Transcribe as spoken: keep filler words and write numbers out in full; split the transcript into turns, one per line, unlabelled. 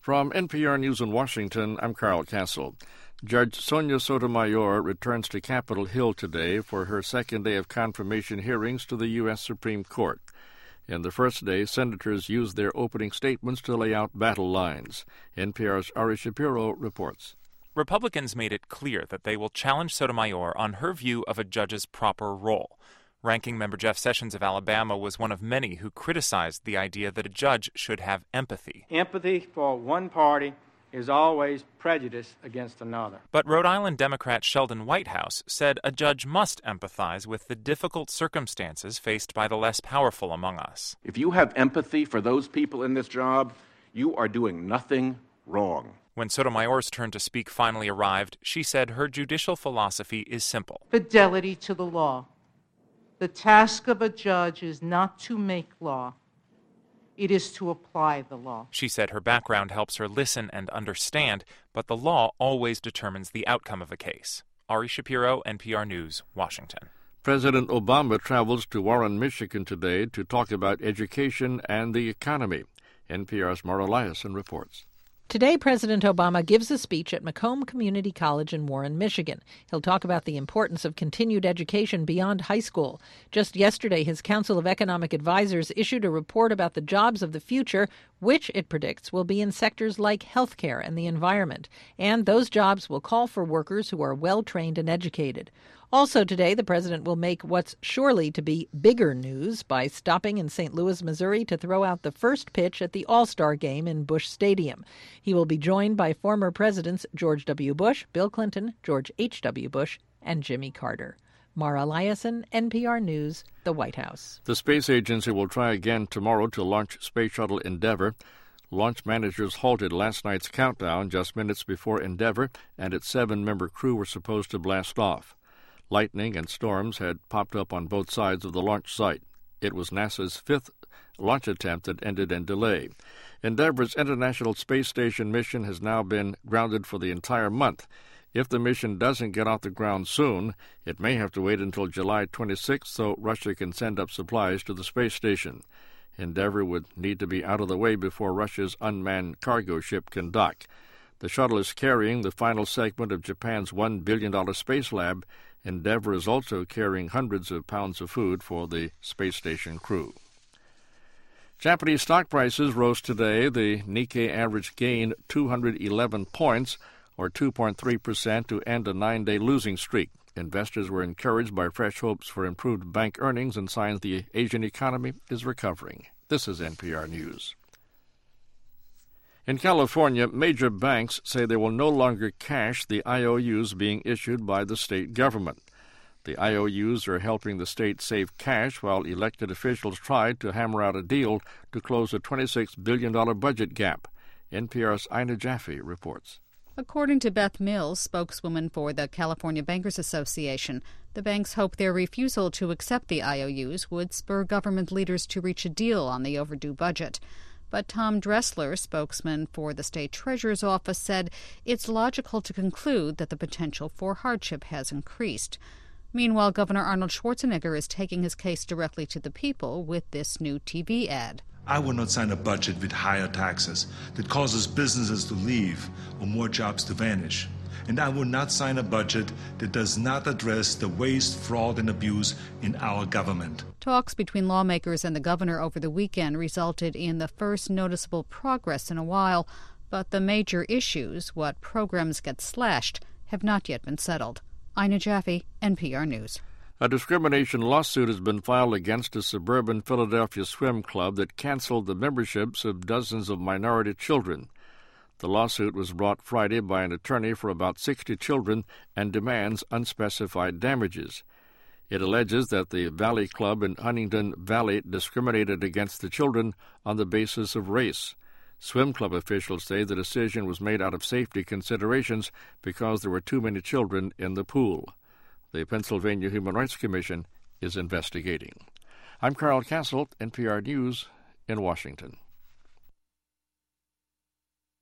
From N P R News in Washington, I'm Carl Castle. Judge Sonia Sotomayor returns to Capitol Hill today for her second day of confirmation hearings to the U S Supreme Court. In the first day, senators used their opening statements to lay out battle lines. N P R's Ari Shapiro reports.
Republicans made it clear that they will challenge Sotomayor on her view of a judge's proper role. Ranking Member Jeff Sessions of Alabama was one of many who criticized the idea that a judge should have empathy.
Empathy for one party is always prejudice against another.
But Rhode Island Democrat Sheldon Whitehouse said a judge must empathize with the difficult circumstances faced by the less powerful among us.
If you have empathy for those people in this job, you are doing nothing wrong.
When Sotomayor's turn to speak finally arrived, she said her judicial philosophy is simple.
Fidelity to the law. The task of a judge is not to make law. It is to apply the law.
She said her background helps her listen and understand, but the law always determines the outcome of a case. Ari Shapiro, N P R News, Washington.
President Obama travels to Warren, Michigan today to talk about education and the economy. N P R's Mara Eliason reports.
Today, President Obama gives a speech at Macomb Community College in Warren, Michigan. He'll talk about the importance of continued education beyond high school. Just yesterday, his Council of Economic Advisors issued a report about the jobs of the future, which it predicts will be in sectors like healthcare and the environment. And those jobs will call for workers who are well-trained and educated. Also today, the president will make what's surely to be bigger news by stopping in Saint Louis, Missouri to throw out the first pitch at the All-Star Game in Busch Stadium. He will be joined by former presidents George W. Bush, Bill Clinton, George H W. Bush, and Jimmy Carter. Mara Eliason, N P R News, the White House.
The space agency will try again tomorrow to launch Space Shuttle Endeavour. Launch managers halted last night's countdown just minutes before Endeavour and its seven-member crew were supposed to blast off. Lightning and storms had popped up on both sides of the launch site. It was NASA's fifth launch attempt that ended in delay. Endeavour's International Space Station mission has now been grounded for the entire month. If the mission doesn't get off the ground soon, it may have to wait until July twenty-sixth so Russia can send up supplies to the space station. Endeavour would need to be out of the way before Russia's unmanned cargo ship can dock. The shuttle is carrying the final segment of Japan's one billion dollars space lab. Endeavour is also carrying hundreds of pounds of food for the space station crew. Japanese stock prices rose today. The Nikkei average gained two hundred eleven points, or two point three percent, to end a nine-day losing streak. Investors were encouraged by fresh hopes for improved bank earnings and signs the Asian economy is recovering. This is N P R News. In California, major banks say they will no longer cash the I O Us being issued by the state government. The I O Us are helping the state save cash while elected officials tried to hammer out a deal to close a twenty-six billion dollars budget gap. N P R's Ina Jaffe reports.
According to Beth Mills, spokeswoman for the California Bankers Association, the banks hope their refusal to accept the I O Us would spur government leaders to reach a deal on the overdue budget. But Tom Dressler, spokesman for the state treasurer's office, said it's logical to conclude that the potential for hardship has increased. Meanwhile, Governor Arnold Schwarzenegger is taking his case directly to the people with this new T V ad.
I will not sign a budget with higher taxes that causes businesses to leave or more jobs to vanish. And I will not sign a budget that does not address the waste, fraud, and abuse in our government.
Talks between lawmakers and the governor over the weekend resulted in the first noticeable progress in a while, but the major issues, what programs get slashed, have not yet been settled. Ina Jaffe, N P R News.
A discrimination lawsuit has been filed against a suburban Philadelphia swim club that canceled the memberships of dozens of minority children. The lawsuit was brought Friday by an attorney for about sixty children and demands unspecified damages. It alleges that the Valley Club in Huntington Valley discriminated against the children on the basis of race. Swim club officials say the decision was made out of safety considerations because there were too many children in the pool. The Pennsylvania Human Rights Commission is investigating. I'm Carl Castle, N P R News in Washington.